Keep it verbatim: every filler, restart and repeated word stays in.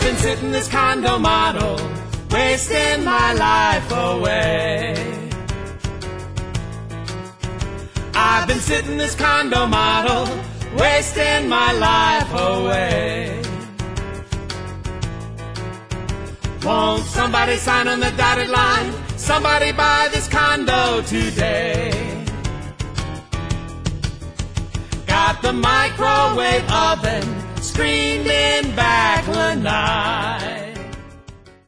been sitting this condo model, wasting my life away. I've been sitting this condo model, wasting my life away. Won't somebody sign on the dotted line? Somebody buy this condo today. Got the microwave oven screaming back lanai.